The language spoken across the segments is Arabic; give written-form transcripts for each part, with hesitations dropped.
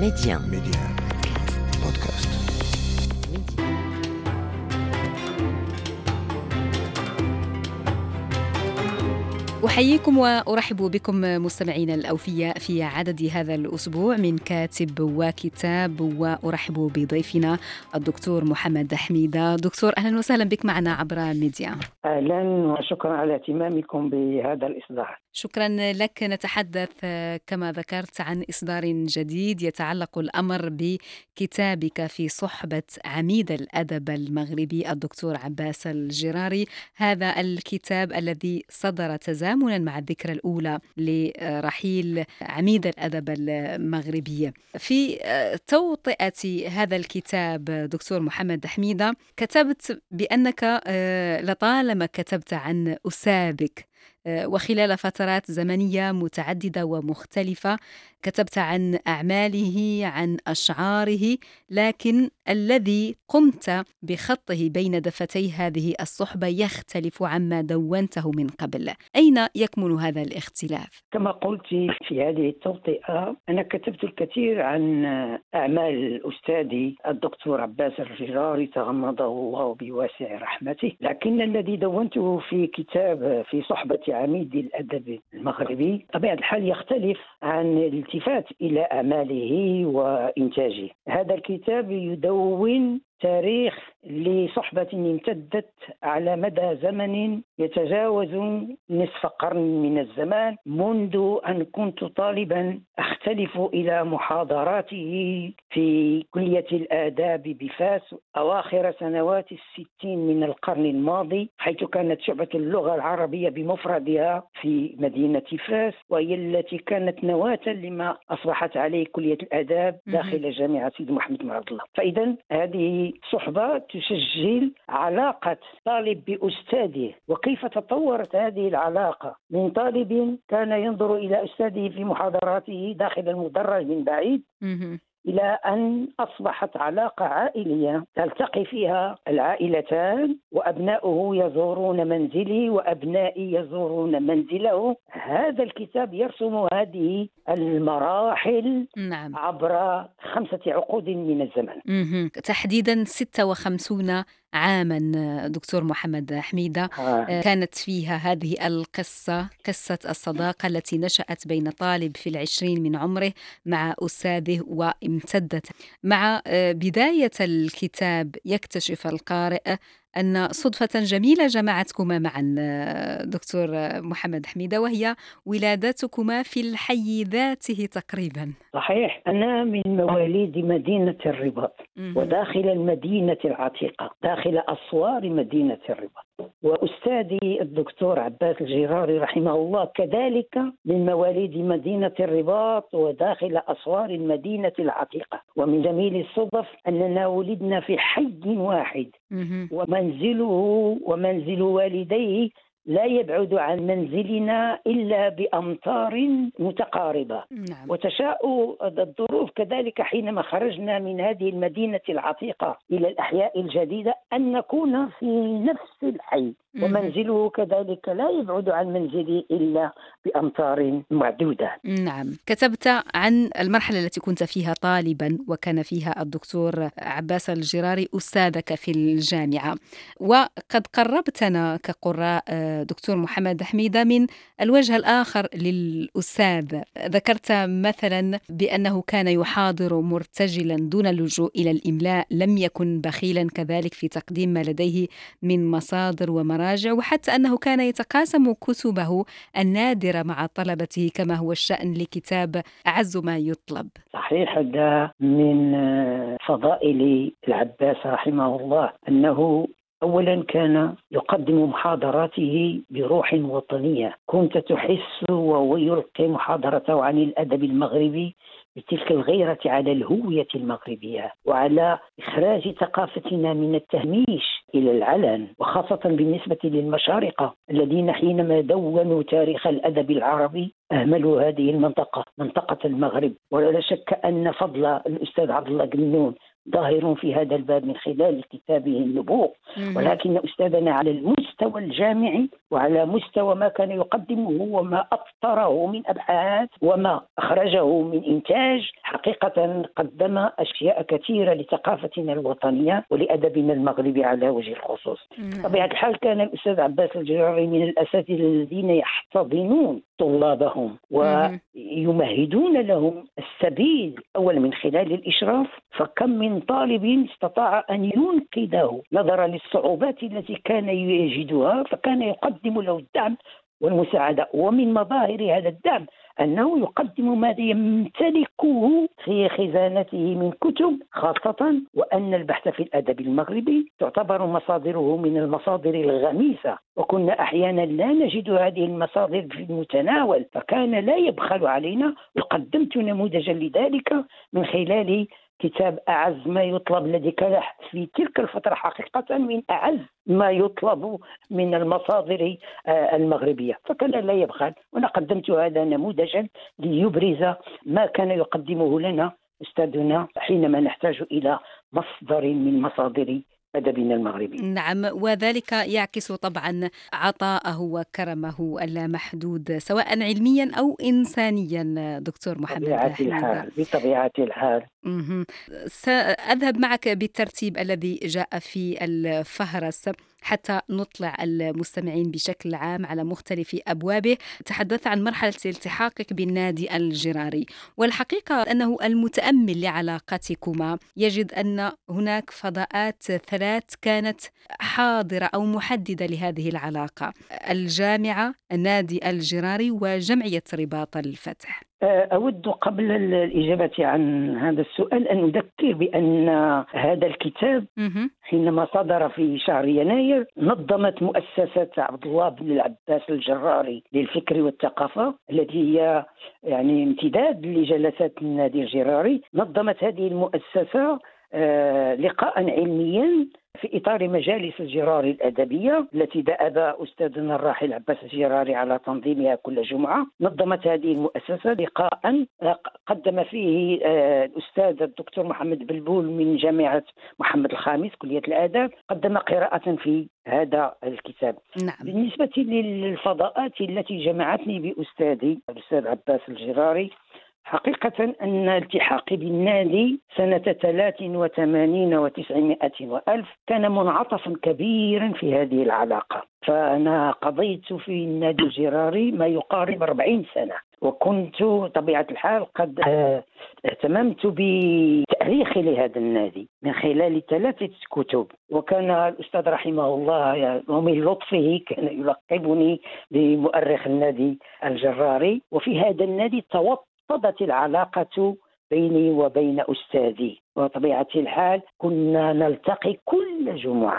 Média Podcast. أحييكم وأرحب بكم مستمعينا الأوفياء في عدد هذا الأسبوع من كاتب وكتاب، وأرحب بضيفنا الدكتور محمد حميدة. دكتور، أهلا وسهلا بك معنا عبر ميديا. أهلا وشكرا على اهتمامكم بهذا الإصدار. شكرا لك. نتحدث كما ذكرت عن إصدار جديد يتعلق الأمر بكتابك في صحبة عميد الأدب المغربي الدكتور عباس الجراري. هذا الكتاب الذي صدر تزامنا مع الذكرى الأولى لرحيل عميد الأدب المغربي. في توطئة هذا الكتاب دكتور محمد حميدة كتبت بأنك لطالما كتبت عن أستاذك، وخلال فترات زمنية متعددة ومختلفة كتبت عن أعماله، عن أشعاره، لكن الذي قمت بخطه بين دفتي هذه الصحبة يختلف عما دونته من قبل. أين يكمن هذا الاختلاف؟ كما قلت في هذه التوطئة، أنا كتبت الكثير عن أعمال أستاذي الدكتور عباس الجراري تغمده الله بواسع رحمته، لكن الذي دونته في كتاب في صحبة عميد الأدب المغربي طبيعة الحال يختلف عن الالتفات إلى أعماله وإنتاجه. هذا الكتاب يدون تاريخ لصحبة امتدت على مدى زمن يتجاوز نصف قرن من الزمان، منذ أن كنت طالبا أختلف إلى محاضراته في كلية الآداب بفاس أواخر سنوات 60 من القرن الماضي، حيث كانت شعبة اللغة العربية بمفردها في مدينة فاس، وهي التي كانت نواة لما أصبحت عليه كلية الآداب داخل جامعة سيدي محمد بن عبد الله. فإذا هذه صحبة تسجل علاقة طالب بأستاذه، وكيف تطورت هذه العلاقة من طالب كان ينظر إلى أستاذه في محاضراته داخل المدرج من بعيد إلى أن أصبحت علاقة عائلية تلتقي فيها العائلتان، وأبناؤه يزورون منزلي وأبنائي يزورون منزله. هذا الكتاب يرسم هذه المراحل عبر 5 عقود من الزمن. تحديدا 56 عاما دكتور محمد حميدة كانت فيها هذه القصة، قصة الصداقة التي نشأت بين طالب في 20 من عمره مع أستاذه وامتدت. مع بداية الكتاب يكتشف القارئ أن صدفة جميلة جمعتكما معا دكتور محمد حميدة، وهي ولادتكما في الحي ذاته تقريبا. صحيح، أنا من مواليد مدينة الرباط، وداخل المدينة العتيقة، داخل أسوار مدينة الرباط. وأستاذي الدكتور عباس الجراري رحمه الله كذلك من مواليد مدينة الرباط وداخل أسوار المدينة العتيقة. ومن جميل الصدف أننا ولدنا في حي واحد، ومنزله ومنزل والديه لا يبعد عن منزلنا إلا بأمتار متقاربة. وتشاء الظروف كذلك حينما خرجنا من هذه المدينة العتيقة إلى الأحياء الجديدة أن نكون في نفس الحي، ومنزله كذلك لا يبعد عن منزلي إلا بأمتار معدودة. نعم. كتبت عن المرحلة التي كنت فيها طالبا، وكان فيها الدكتور عباس الجراري أستاذك في الجامعة، وقد قربتنا كقراء دكتور محمد حميدة من الوجه الآخر للأستاذ. ذكرت مثلا بأنه كان يحاضر مرتجلا دون اللجوء إلى الإملاء، لم يكن بخيلا كذلك في تقديم ما لديه من مصادر ومراجع، وحتى أنه كان يتقاسم كتبه النادرة مع طلبته كما هو الشأن لكتاب أعز ما يطلب. صحيح، هذا من فضائل العباس رحمه الله أنه أولا كان يقدم محاضراته بروح وطنية. كنت تحس وهو يلقي محاضرته عن الأدب المغربي بتلك الغيرة على الهوية المغربية وعلى إخراج ثقافتنا من التهميش إلى العلن، وخاصة بالنسبة للمشارقة الذين حينما دونوا تاريخ الأدب العربي أهملوا هذه المنطقة، منطقة المغرب. ولا شك أن فضل الأستاذ عبد الله قنون ظاهر في هذا الباب من خلال كتابه النبوغ، ولكن أستاذنا على المستوى المستوى الجامعي وعلى مستوى ما كان يقدمه وما أطره من أبحاث وما أخرجه من إنتاج. حقيقة قدم أشياء كثيرة لثقافتنا الوطنية ولأدبنا المغربي على وجه الخصوص. طبيعة الحال كان الأستاذ عباس الجراري من الأساتذة الذين يحتضنون طلابهم ويمهدون لهم السبيل أولا من خلال الإشراف، فكم من طالب استطاع أن ينقذه نظرا للصعوبات التي كان يجدها، فكان يقدم له الدعم والمساعدة. ومن مظاهر هذا الدعم أنه يقدم ما يمتلكه في خزانته من كتب خاصة، وأن البحث في الأدب المغربي تعتبر مصادره من المصادر الغميسة، وكنا أحيانا لا نجد هذه المصادر في المتناول، فكان لا يبخل علينا. وقدمت نموذجا لذلك من خلال كتاب أعز ما يطلب الذي كان في تلك الفترة حقيقة من أعز ما يطلب من المصادر المغربية، فكان لا يبخل. وأنا قدمت هذا نموذجا ليبرز ما كان يقدمه لنا أستاذنا حينما نحتاج إلى مصدر من مصادر أدبنا المغربي. نعم، وذلك يعكس طبعا عطاءه وكرمه اللامحدود سواء علميا أو إنسانيا. دكتور محمد حميدة، بطبيعة الحال سأذهب معك بالترتيب الذي جاء في الفهرس حتى نطلع المستمعين بشكل عام على مختلف أبوابه. تحدث عن مرحلة التحاقك بالنادي الجراري، والحقيقة أنه المتأمل لعلاقتكما يجد أن هناك فضاءات ثلاث كانت حاضرة أو محددة لهذه العلاقة: الجامعة، النادي الجراري، وجمعية رباط الفتح. أود قبل الإجابة عن هذا السؤال أن أذكر بأن هذا الكتاب حينما صدر في شهر يناير نظمت مؤسسة عبد الله بن العباس الجراري للفكر والثقافة، التي هي يعني امتداد لجلسات النادي الجراري. نظمت هذه المؤسسة لقاء علميا في إطار مجالس الجراري الأدبية التي دأب أستاذنا الراحل عباس الجراري على تنظيمها كل جمعة. نظمت هذه المؤسسة لقاء قدم فيه الأستاذ الدكتور محمد بلبول من جامعة محمد الخامس كلية الآداب، قدم قراءة في هذا الكتاب. نعم. بالنسبة للفضاءات التي جمعتني بأستاذي الأستاذ عباس الجراري، حقيقة أن التحاقي بالنادي سنة 83 و900 وألف كان منعطفا كبيرا في هذه العلاقة. فأنا قضيت في النادي الجراري ما يقارب 40 سنة، وكنت طبيعة الحال قد اهتممت بتأريخ لهذا النادي من خلال 3 كتب. وكان الأستاذ رحمه الله ومن لطفه كان يلقبني بمؤرخ النادي الجراري. وفي هذا النادي توطدت العلاقة بيني وبين أستاذي، وطبيعة الحال كنا نلتقي كل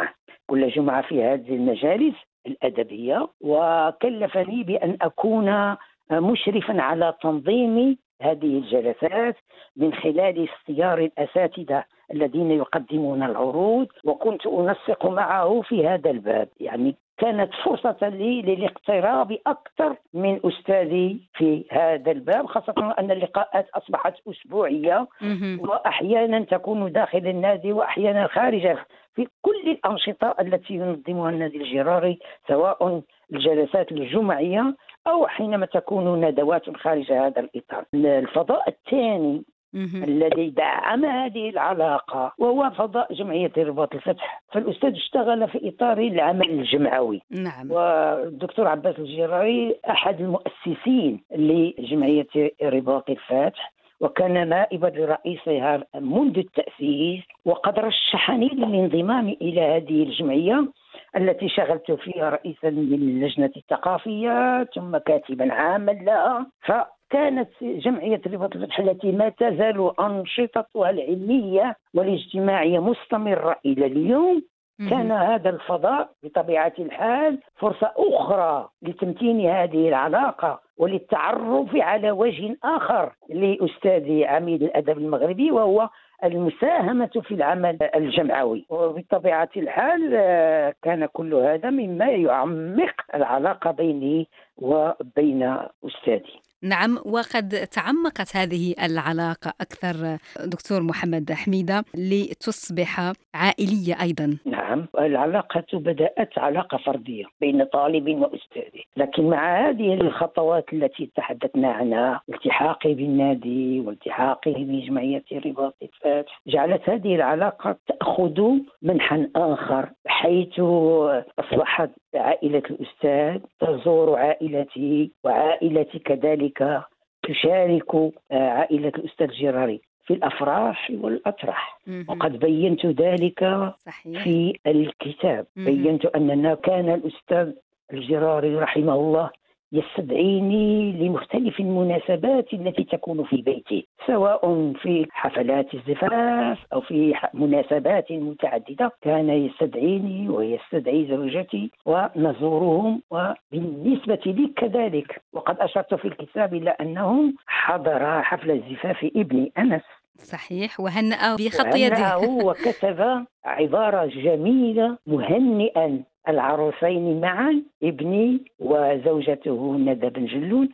جمعة في هذه المجالس الأدبية، وكلفني بأن أكون مشرفا على تنظيم هذه الجلسات من خلال اختيار الأساتذة الذين يقدمون العروض، وكنت أنسق معه في هذا الباب. يعني كانت فرصة لي للاقتراب أكثر من أستاذي في هذا الباب، خاصة أن اللقاءات أصبحت أسبوعية وأحيانا تكون داخل النادي وأحيانا خارجه، في كل الأنشطة التي ينظمها النادي الجراري، سواء الجلسات الجمعية أو حينما تكون ندوات خارج هذا الإطار. الفضاء الثاني الذي دعم هذه العلاقة وهو فضاء جمعية رباط الفتح. فالأستاذ اشتغل في إطار العمل الجمعوي. نعم. والدكتور عباس الجراري أحد المؤسسين لجمعية رباط الفتح، وكان نائبا لرئيسها منذ التأسيس، وقد رشحني للانضمام إلى هذه الجمعية التي شغلت فيها رئيسا للجنة الثقافية ثم كاتبا عاما لها. فكانت جمعية رباط الفتح التي ما تزال أنشطتها العلمية والاجتماعية مستمرة إلى اليوم، كان هذا الفضاء بطبيعة الحال فرصة أخرى لتمتين هذه العلاقة وللتعرف على وجه آخر لأستاذي عميد الأدب المغربي، وهو المساهمة في العمل الجمعوي. وبطبيعة الحال كان كل هذا مما يعمق العلاقة بيني وبين أستاذي. نعم، وقد تعمقت هذه العلاقة أكثر دكتور محمد حميدة لتصبح عائلية أيضا. نعم. نعم، العلاقة بدأت علاقة فردية بين طالب وأستاذه، لكن مع هذه الخطوات التي تحدثنا عنها، التحاقي بالنادي والتحاقه بجمعية رباط الفتح، جعلت هذه العلاقة تأخذ منحا آخر، حيث أصبحت عائلة الأستاذ تزور عائلتي وعائلتي كذلك تشارك عائلة الأستاذ جراري في الأفراح والأطراح. وقد بينت ذلك صحيح. في الكتاب. بينت أننا كان الأستاذ الجراري رحمه الله يستدعيني لمختلف المناسبات التي تكون في بيتي، سواء في حفلات الزفاف أو في مناسبات متعددة، كان يستدعيني ويستدعي زوجتي ونزورهم. وبالنسبة لي كذلك، وقد أشرت في الكتاب إلى أنهم حضر حفل الزفاف ابني أنس. صحيح، وهنأه بخط يده. وكتب عبارة جميلة مهنئا العروسين معا، ابني وزوجته ندى بن جلون،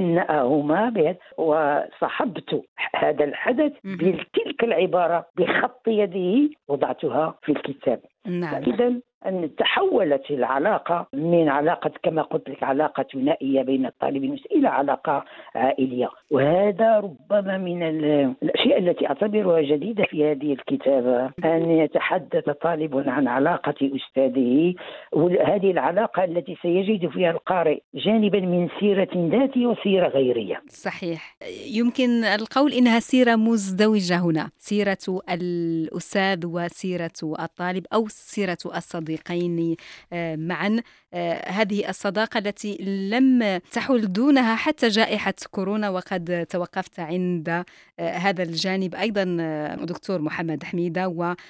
هنأهما وصحبت هذا الحدث بتلك العبارة بخط يده، وضعتها في الكتاب. نعم. إذا أن تحولت العلاقة من علاقة كما قلت لك علاقة ثنائية بين الطالب إلى علاقة عائلية، وهذا ربما من الأشياء التي أعتبرها جديدة في هذه الكتابة، أن يتحدث طالب عن علاقة أستاذه، وهذه العلاقة التي سيجد فيها القارئ جانبا من سيرة ذاتية وسيرة غيرية. صحيح، يمكن القول إنها سيرة مزدوجة هنا، سيرة الأستاذ وسيرة الطالب أو سيرة الصديقين معا. هذه الصداقة التي لم تحل دونها حتى جائحة كورونا، وقد توقفت عند هذا الجانب أيضا دكتور محمد حميدة،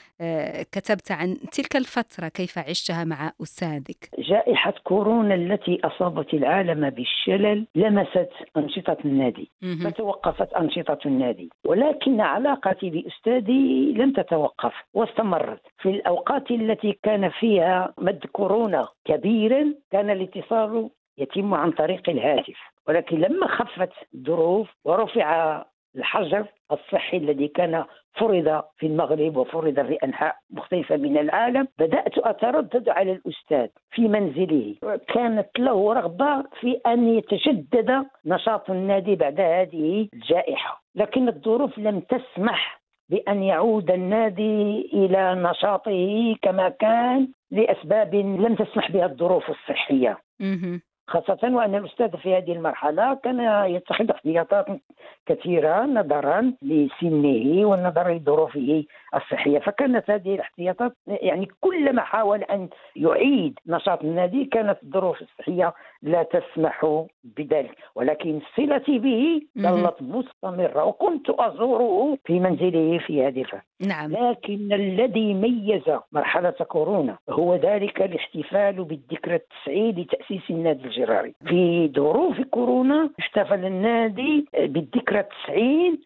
وكتبت عن تلك الفترة كيف عشتها مع أستاذك. جائحة كورونا التي أصابت العالم بالشلل لمست أنشطة النادي، فتوقفت أنشطة النادي، ولكن علاقتي بأستاذي لم تتوقف واستمرت. في الأوقات التي كان فيها مد كورونا كبيرا كان الاتصال يتم عن طريق الهاتف، ولكن لما خفت الظروف ورفع الحجر الصحي الذي كان فرض في المغرب وفرض في أنحاء مختلفة من العالم، بدأت أتردد على الأستاذ في منزله. كانت له رغبة في أن يتجدد نشاط النادي بعد هذه الجائحة، لكن الظروف لم تسمح بأن يعود النادي إلى نشاطه كما كان لأسباب لم تسمح بها الظروف الصحية، خاصة وأن الأستاذ في هذه المرحلة كان يتخذ احتياطات كثيرة نظرا لسنه ونظرا لظروفه الصحية، فكانت هذه الاحتياطات يعني كلما حاول أن يعيد نشاط النادي كانت الظروف الصحية لا تسمح بذلك، ولكن صلتي به ظلت مستمرة وكنت أزوره في منزله في هذه الفترة. نعم. لكن الذي ميز مرحلة كورونا هو ذلك الاحتفال بالذكرى 90 لتأسيس النادي الجراري. في ظروف كورونا احتفل النادي بالذكرى 90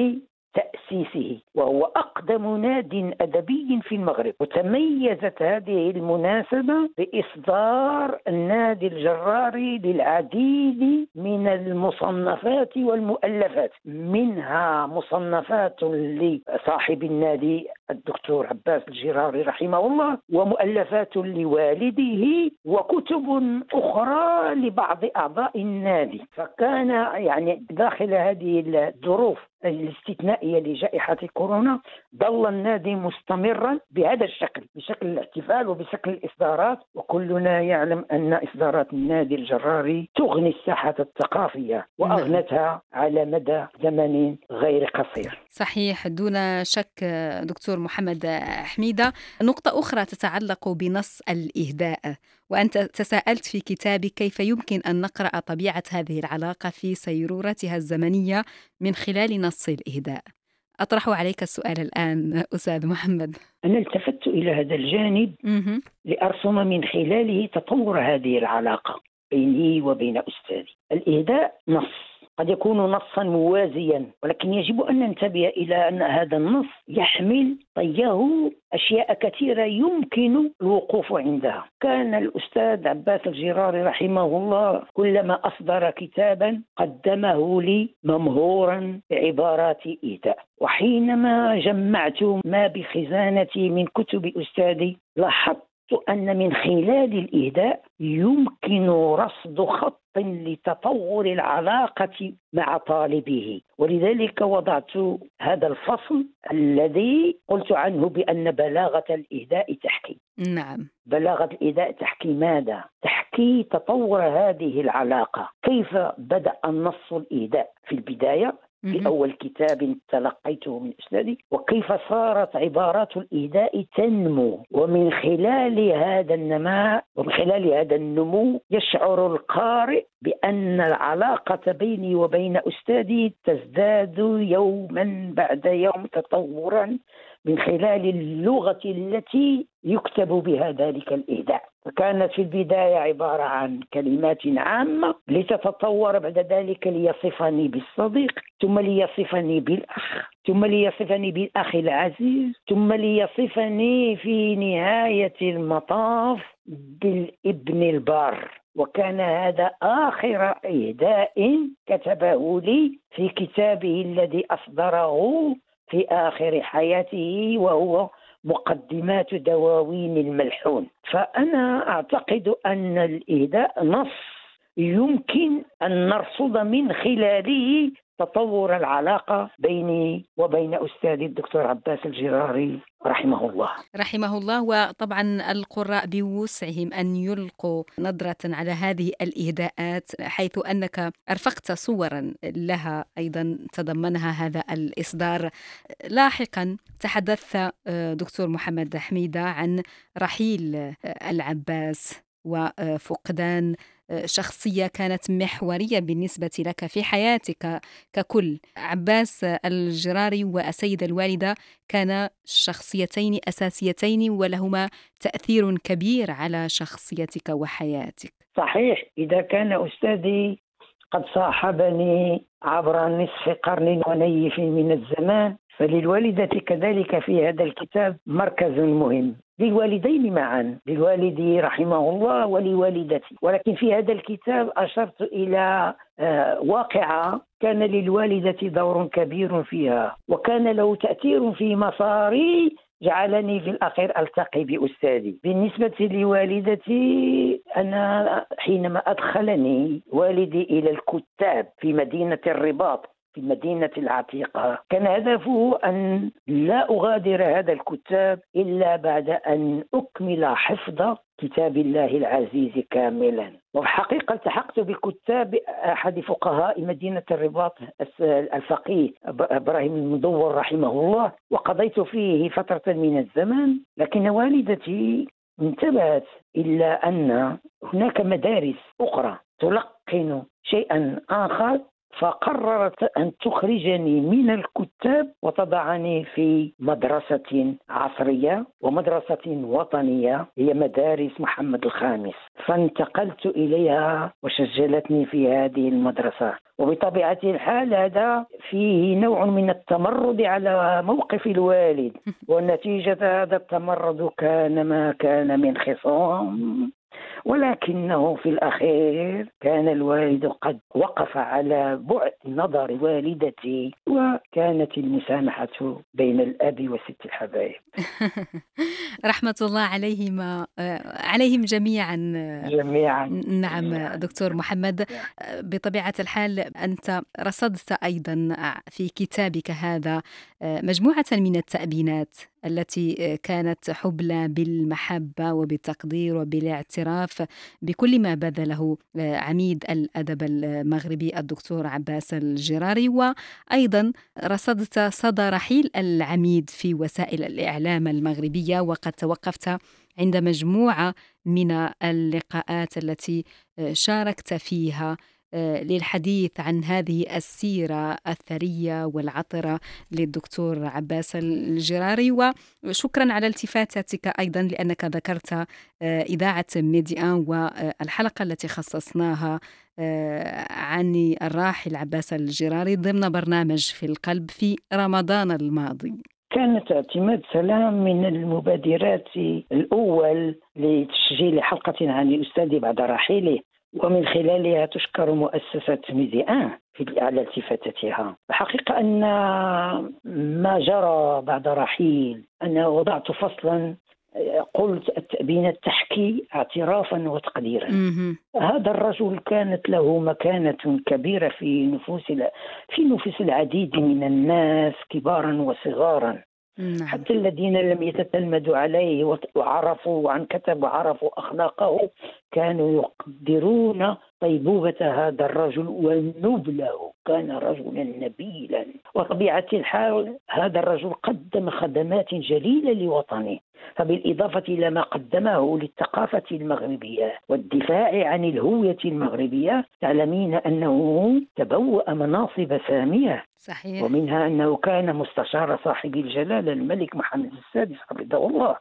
لتأسيسه، وهو أقدم ناد أدبي في المغرب. وتميزت هذه المناسبة بإصدار النادي الجراري للعديد من المصنفات والمؤلفات، منها مصنفات لصاحب النادي الدكتور عباس الجراري رحمه الله، ومؤلفات لوالده، وكتب أخرى لبعض أعضاء النادي. فكان يعني داخل هذه الظروف الاستثنائية لجائحة كورونا ظل النادي مستمرا بهذا الشكل، بشكل الاحتفال وبشكل الإصدارات، وكلنا يعلم أن إصدارات النادي الجراري تغني الساحة الثقافية وأغنتها على مدى زمن غير قصير. صحيح، دون شك دكتور محمد حميدة. نقطة أخرى تتعلق بنص الإهداء، وأنت تساءلت في كتابك كيف يمكن أن نقرأ طبيعة هذه العلاقة في سيرورتها الزمنية من خلال نص الإهداء. أطرح عليك السؤال الآن أستاذ محمد. أنا التفت إلى هذا الجانب لأرسم من خلاله تطور هذه العلاقة بيني وبين أستاذي. الإهداء نص قد يكون نصا موازيا، ولكن يجب أن ننتبه إلى أن هذا النص يحمل طيه أشياء كثيرة يمكن الوقوف عندها. كان الأستاذ عباس الجراري رحمه الله كلما أصدر كتابا قدمه لي ممهورا بعبارات إيذاء، وحينما جمعت ما بخزانتي من كتب أستاذي لاحظت أن من خلال الإهداء يمكن رصد خط لتطور العلاقة مع طالبه، ولذلك وضعت هذا الفصل الذي قلت عنه بأن بلاغة الإهداء تحكي. نعم. بلاغة الإهداء تحكي ماذا؟ تحكي تطور هذه العلاقة، كيف بدأ النص الإهداء في البداية في أول كتاب تلقيته من أستاذي، وكيف صارت عبارات الإهداء تنمو، ومن خلال هذا النماء ومن خلال هذا النمو يشعر القارئ بأن العلاقة بيني وبين أستاذي تزداد يوما بعد يوم تطورا من خلال اللغة التي يكتب بها ذلك الإهداء. فكانت في البداية عبارة عن كلمات عامة لتتطور بعد ذلك ليصفني بالصديق، ثم ليصفني بالأخ، ثم ليصفني بالأخ العزيز، ثم ليصفني في نهاية المطاف بالابن البار. وكان هذا آخر إهداء كتبه لي في كتابه الذي أصدره في آخر حياته، وهو مقدمات دواوين الملحون. فأنا أعتقد أن الإهداء نص يمكن أن نرصد من خلاله تطور العلاقة بيني وبين أستاذي الدكتور عباس الجراري رحمه الله. رحمه الله. وطبعا القراء بوسعهم أن يلقوا نظرة على هذه الإهداءات، حيث أنك أرفقت صورا لها أيضا تضمنها هذا الإصدار. لاحقا تحدثت دكتور محمد حميدة عن رحيل العباس وفقدان شخصية كانت محورية بالنسبة لك في حياتك ككل. عباس الجراري والسيدة الوالدة كانا شخصيتين أساسيتين ولهما تأثير كبير على شخصيتك وحياتك. صحيح، إذا كان أستاذي قد صاحبني عبر نصف قرن ونيف من الزمان، فللوالدة كذلك في هذا الكتاب مركز مهم، للوالدين معا، للوالد رحمه الله ولوالدتي. ولكن في هذا الكتاب أشرت إلى واقعة كان للوالدة دور كبير فيها، وكان له تأثير في مساري جعلني في الأخير ألتقي بأستاذي. بالنسبة لوالدتي، أنا حينما أدخلني والدي إلى الكتاب في مدينة الرباط في المدينة العتيقة، كان هدفه أن لا أغادر هذا الكتاب إلا بعد أن أكمل حفظ كتاب الله العزيز كاملا. وفي الحقيقة التحقت بكتاب أحد فقهاء مدينة الرباط الفقيه إبراهيم المدور رحمه الله، وقضيت فيه فترة من الزمان. لكن والدتي انتبهت إلى أن هناك مدارس أخرى تلقن شيئا آخر، فقررت أن تخرجني من الكتاب وتضعني في مدرسة عصرية ومدرسة وطنية، هي مدارس محمد الخامس. فانتقلت إليها وشجلتني في هذه المدرسة، وبطبيعة الحال هذا فيه نوع من التمرد على موقف الوالد، ونتيجة هذا التمرد كان ما كان من خصام، ولكنه في الأخير كان الوالد قد وقف على بعد نظر والدتي، وكانت المسامحة بين الأب وست الحبايب. رحمة الله عليهما، عليهم جميعا. نعم دكتور محمد، بطبيعة الحال أنت رصدت أيضا في كتابك هذا مجموعة من التأبينات التي كانت حبلى بالمحبة وبالتقدير وبالاعتراف بكل ما بذله عميد الأدب المغربي الدكتور عباس الجراري. وأيضا رصدت صدى رحيل العميد في وسائل الإعلام المغربية، وقد توقفت عند مجموعة من اللقاءات التي شاركت فيها للحديث عن هذه السيرة الثرية والعطرة للدكتور عباس الجراري. وشكرا على التفاتتك أيضا لأنك ذكرت إذاعة ميدي آن والحلقة التي خصصناها عن الراحل عباس الجراري ضمن برنامج في القلب في رمضان الماضي. كانت اعتماد سلام من المبادرات الأول لتسجيل حلقة عن الأستاذ بعد رحيله، ومن خلالها تشكر مؤسسة ميدي آن على التفاتتها. الحقيقة أن ما جرى بعد رحيل أنا وضعت فصلا قلت التأبينات تحكي اعترافا وتقديرا. هذا الرجل كانت له مكانة كبيرة في نفوس العديد من الناس كبارا وصغارا. حتى الذين لم يتتلمذوا عليه وعرفوا عن كتب وعرفوا أخلاقه كانوا يقدرون طيبوبة هذا الرجل ونبله. كان رجلا نبيلا، وطبيعة الحال هذا الرجل قدم خدمات جليلة لوطنه. فبالإضافة إلى ما قدمه للثقافة المغربية والدفاع عن الهوية المغربية، تعلمين أنه تبوأ مناصب سامية. صحيح. ومنها أنه كان مستشار صاحب الجلالة الملك محمد السادس حفظه الله.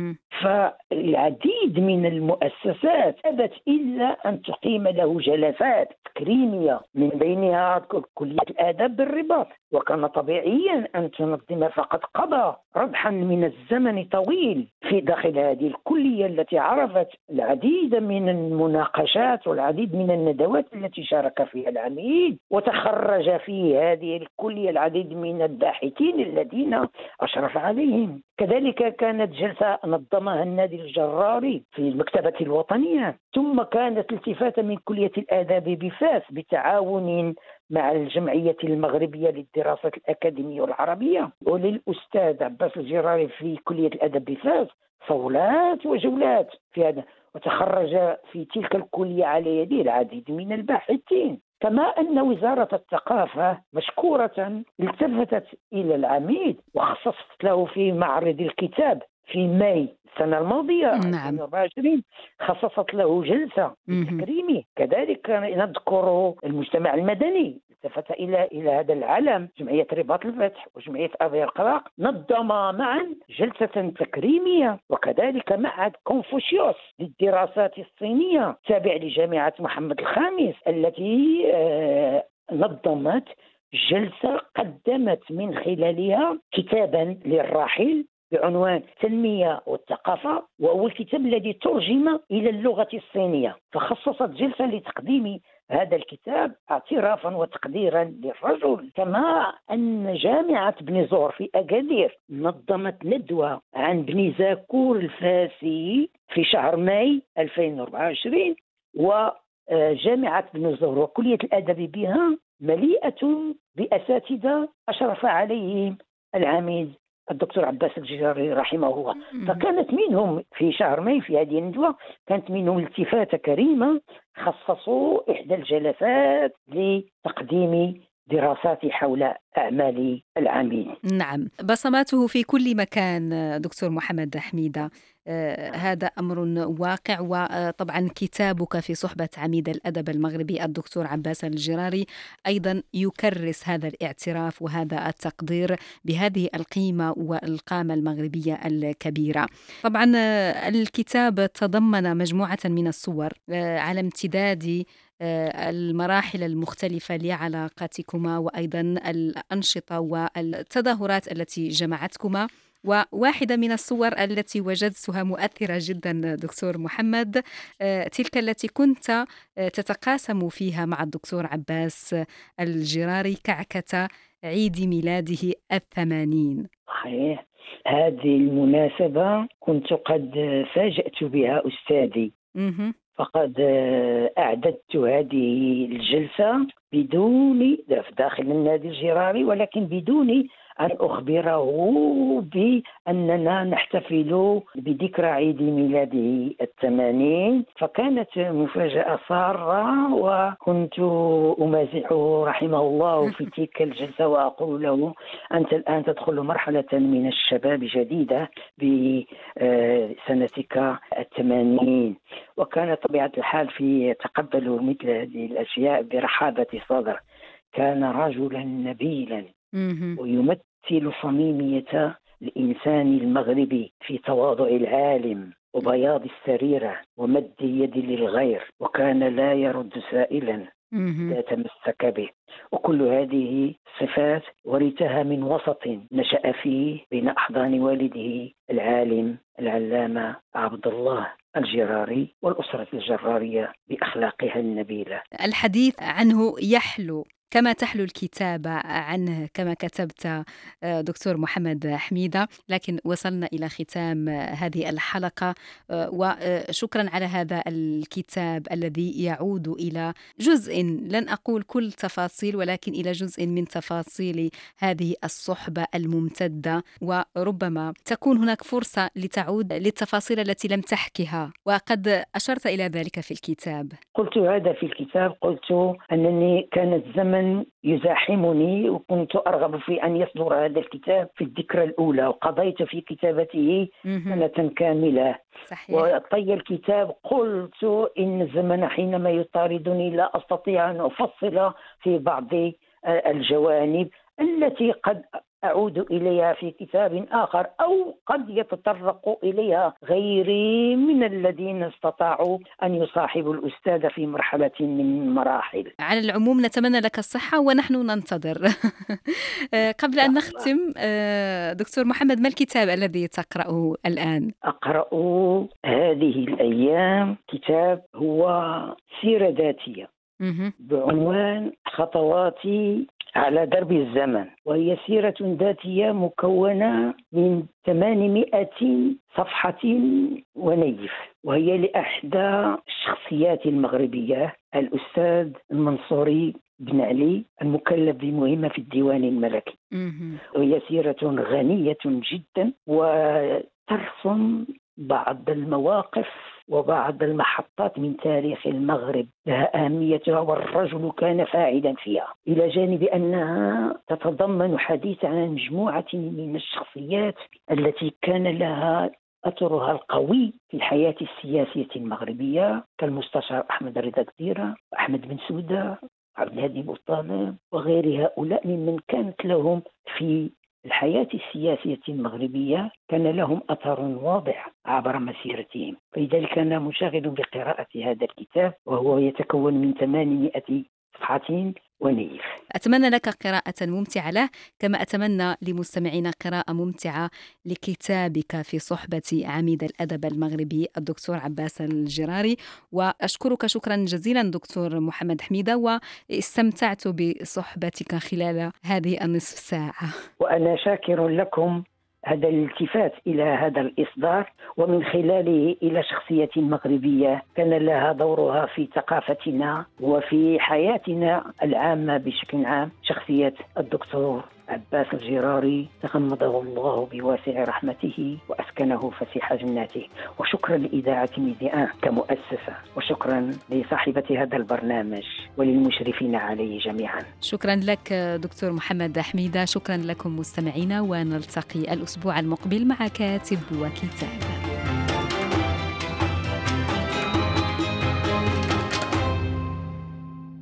فالعديد من المؤسسات أبت إلا أن تقيم له جلسات تكريمية، من بينها كلية الآداب بالرباط، وكان طبيعيا أن تنظم. فقد قضى ربحا من الزمن طويل في داخل هذه الكلية التي عرفت العديد من المناقشات والعديد من الندوات التي شارك فيها العميد، وتخرج في هذه الكلية العديد من الباحثين الذين أشرف عليهم. كذلك كانت جلسة نظمها النادي الجراري في المكتبة الوطنية، ثم كانت التفاتة من كلية الآداب بفاس بتعاون مع الجمعية المغربية للدراسات الأكاديمية والعربية وللأستاذ عباس الجراري في كلية الأدب بفاس صولات وجولات في هذا. وتخرج في تلك الكلية على يديه العديد من الباحثين. كما أن وزارة الثقافة مشكورة التفتت إلى العميد وخصصت له في معرض الكتاب في ماي السنة الماضية 2024 خصصت له جلسة تكريمي. كذلك نذكر المجتمع المدني التفت إلى هذا العلم. جمعية رباط الفتح وجمعية أبي القراق نظما معا جلسة تكريمية. وكذلك معهد كونفوشيوس للدراسات الصينية تابع لجامعة محمد الخامس التي نظمت جلسة قدمت من خلالها كتابا للراحل بعنوان التنمية والثقافة، وهو الكتاب الذي ترجم إلى اللغة الصينية. فخصصت جلسة لتقديم هذا الكتاب اعترافا وتقديرا للرجل. كما أن جامعة بني زور في أكادير نظمت ندوة عن بني زاكور الفاسي في شهر ماي 2024. وجامعة بني زور وكلية الأدب بها مليئة بأساتذة أشرف عليهم العميد الدكتور عباس الجراري رحمه الله. فكانت منهم في شهر ماي في هذه الندوة كانت منهم التفاتة كريمة خصصوا إحدى الجلسات لتقديم دراسات حول أعمال العميد. نعم، بصماته في كل مكان دكتور محمد حميدة. هذا أمر واقع. وطبعا كتابك في صحبة عميد الأدب المغربي الدكتور عباس الجراري أيضا يكرس هذا الاعتراف وهذا التقدير بهذه القيمة والقامة المغربية الكبيرة. طبعا الكتاب تضمن مجموعة من الصور على امتداد المراحل المختلفة لعلاقاتكما وأيضا الأنشطة والتظاهرات التي جمعتكما. وواحدة من الصور التي وجدتها مؤثرة جدا دكتور محمد تلك التي كنت تتقاسم فيها مع الدكتور عباس الجراري كعكة عيد ميلاده 80. صحيح. هذه المناسبة كنت قد فاجأت بها أستاذي. فقد أعددت هذه الجلسة بدون داخل النادي الجراري، ولكن بدون أن أخبره بأننا نحتفل بذكرى عيد ميلاده 80. فكانت مفاجأة سارة، وكنت أمازحه رحمه الله في تلك الجلسة وأقول له: أنت الآن تدخل مرحلة من الشباب جديدة بسنتك 80. وكان طبيعة الحال في يتقبل مثل هذه الأشياء برحابة صدر. كان رجلا نبيلا ويمثل صميمية الإنسان المغربي في تواضع العالم وبياض السريرة ومد يد للغير، وكان لا يرد سائلا لا تمسك به. وكل هذه الصفات ورثها من وسط نشأ فيه بين أحضان والده العالم العلامة عبد الله الجراري والأسرة الجرارية بأخلاقها النبيلة. الحديث عنه يحلو كما تحلو الكتابة عنه كما كتبت دكتور محمد حميدة، لكن وصلنا إلى ختام هذه الحلقة، وشكرا على هذا الكتاب الذي يعود إلى جزء، لن أقول كل تفاصيل، ولكن إلى جزء من تفاصيل هذه الصحبة الممتدة، وربما تكون هناك فرصة لتعود للتفاصيل التي لم تحكها، وقد أشرت إلى ذلك في الكتاب. قلت هذا في الكتاب، قلت أنني كان الزمن يزاحمني، وكنت أرغب في أن يصدر هذا الكتاب في الذكرى الأولى، وقضيت في كتابته سنة كاملة. صحيح. وطي الكتاب قلت إن الزمن حينما يطاردني لا أستطيع أن أفصل في بعض الجوانب التي قد أعود إليها في كتاب آخر، أو قد يتطرق إليها غيري من الذين استطاعوا أن يصاحبوا الأستاذ في مرحلة من المراحل. على العموم نتمنى لك الصحة ونحن ننتظر. قبل أن نختم دكتور محمد، ما الكتاب الذي تقرأه الآن؟ أقرأ هذه الأيام كتاب هو سيرة ذاتية بعنوان خطواتي على درب الزمن، وهي سيرة ذاتية مكونة من 800 صفحة ونيف، وهي لأحدى الشخصيات المغربية الأستاذ المنصوري بن علي المكلف بمهمة في الديوان الملكي. وهي سيرة غنية جدا وترسم بعض المواقف وبعض المحطات من تاريخ المغرب لها أهميتها، والرجل كان فاعلا فيها، إلى جانب أنها تتضمن حديث عن مجموعة من الشخصيات التي كان لها أثرها القوي في الحياة السياسية المغربية، كالمستشار أحمد رضا كديرة وأحمد بن سودة عبد الهادي بوطالب وغير هؤلاء ممن كانت لهم في الحياة السياسية المغربية كان لهم أثر واضح عبر مسيرتهم. فلذلك أنا مشغل بقراءة هذا الكتاب، وهو يتكون من 800 صفحة ونيف. أتمنى لك قراءة ممتعة له، كما أتمنى لمستمعينا قراءة ممتعة لكتابك في صحبة عميد الأدب المغربي الدكتور عباس الجراري. وأشكرك شكرا جزيلا دكتور محمد حميدة، واستمتعت بصحبتك خلال هذه النصف ساعة. وأنا شاكر لكم هذا الالتفات إلى هذا الإصدار، ومن خلاله إلى شخصية مغربية كان لها دورها في ثقافتنا وفي حياتنا العامة بشكل عام، شخصية الدكتور عباس الجراري تغمده الله بواسع رحمته وأسكنه فسيح جناته. وشكرا لإذاعة ميديان كمؤسسة، وشكرا لصاحبة هذا البرنامج وللمشرفين عليه جميعا. شكرا لك دكتور محمد حميدة، شكرا لكم مستمعينا، ونلتقي الأسبوع المقبل مع كاتب وكتاب.